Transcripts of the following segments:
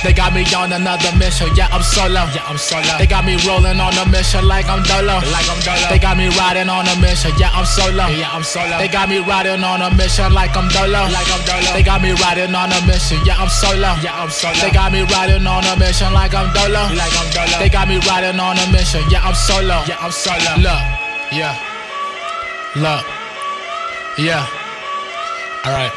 They got me on another mission, yeah, I'm solo. They got me rolling on a mission like I'm Dolo. They got me riding on a mission, yeah, I'm solo. They got me riding on a mission like I'm Dolo. They got me riding on a mission, yeah, I'm solo. They got me riding on a mission like I'm Dolo. They got me riding on a mission, yeah, I'm solo. Look, yeah. Look, yeah. Alright.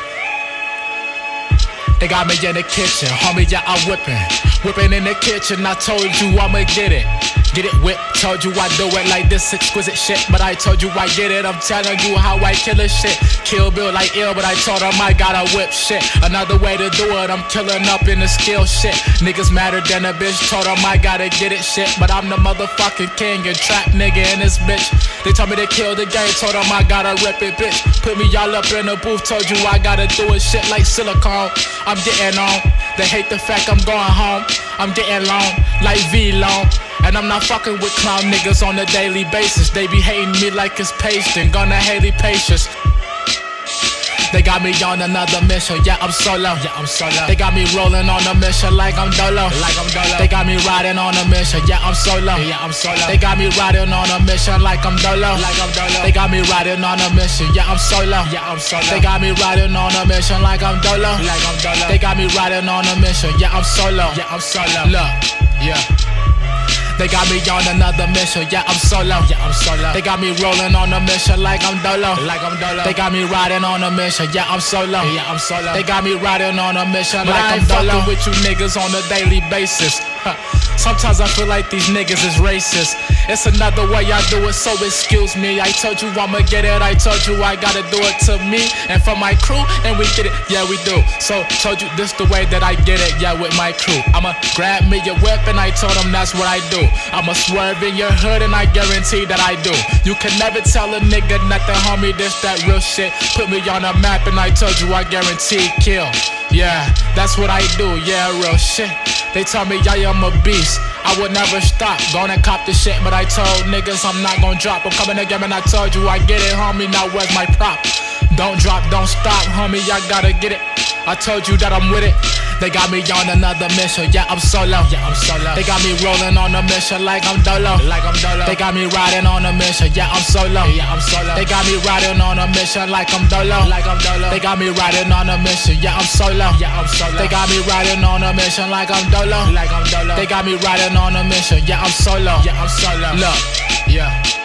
They got me in the kitchen, homie, yeah, I'm whipping in the kitchen, I told you I'ma get it whipped, told you I do it like this exquisite shit, but I told you I get it, I'm telling you how I kill this shit, Kill Bill like ill, but I told him I gotta whip shit, another way to do it, I'm killing up in the skill shit, niggas madder than a bitch, told him I gotta get it shit, but I'm the motherfucking king and trap nigga in this bitch, they told me to kill the game, told them I gotta rip it, bitch, put me all up in the booth, told you I gotta do it shit like silicone, I'm getting on, they hate the fact I'm going home, I'm getting long, like V-Long, and I'm not fucking with clown niggas on a daily basis, they be hating me like it's pasting, gonna Haley Patience. They got me on another mission, yeah, I'm solo. They got me rolling on a mission like I'm Dolo. They got me riding on a mission, yeah, I'm solo. They got me riding on a mission like I'm Dolo. They got me riding on a mission, yeah, I'm solo. They got me riding on a mission like I'm Dolo. They got me riding on a mission, yeah, I'm solo. Look, yeah. They got me on another mission, yeah, I'm solo. They got me rolling on a mission like I'm Dolo. They got me riding on a mission, yeah, I'm solo. They got me riding on a mission like I'm Dolo. With you niggas on a daily basis. Sometimes I feel like these niggas is racist. It's another way I do it, so excuse me. I told you I'ma get it, I told you I gotta do it to me and for my crew, and we get it, yeah, we do. So told you this the way that I get it, yeah, with my crew. I'ma grab me a whip and I told them that's what I do. I'ma swerve in your hood and I guarantee that I do. You can never tell a nigga nothing, homie, this that real shit. Put me on a map and I told you I guarantee kill. Yeah, that's what I do, yeah, real shit. They tell me I am a beast, I would never stop. Gonna cop the shit, but I told niggas I'm not gonna drop. I'm coming again and I told you I get it, homie, now where's my prop? Don't drop, don't stop, homie, I gotta get it. I told you that I'm with it. They got me on another mission, yeah, I'm solo. They got me rolling on a mission like I'm Dolo. They got me riding on a mission, yeah, I'm solo. They got me riding on a mission like I'm Dolo. They got me riding on a mission, yeah, I'm solo. They got me riding on a mission like I'm Dolo. They got me riding on a mission, yeah, I'm solo. Look, yeah.